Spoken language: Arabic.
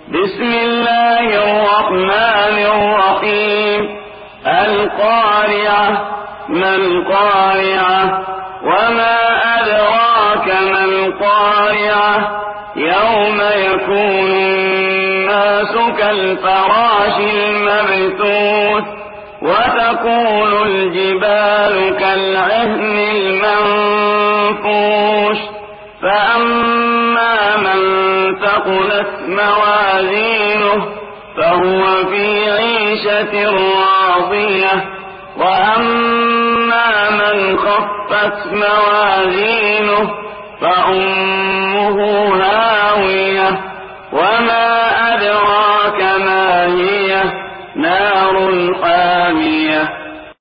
بسم الله الرحمن الرحيم. القارعة. ما القارعة؟ وما أدراك ما القارعة؟ يوم يكون الناس كالفراش المبثوث وتكون الجبال كالعهن المنفوش فأما من ثقلت موازينه فهو في عيشة راضية وأما من خفت موازينه فأمه هاوية وما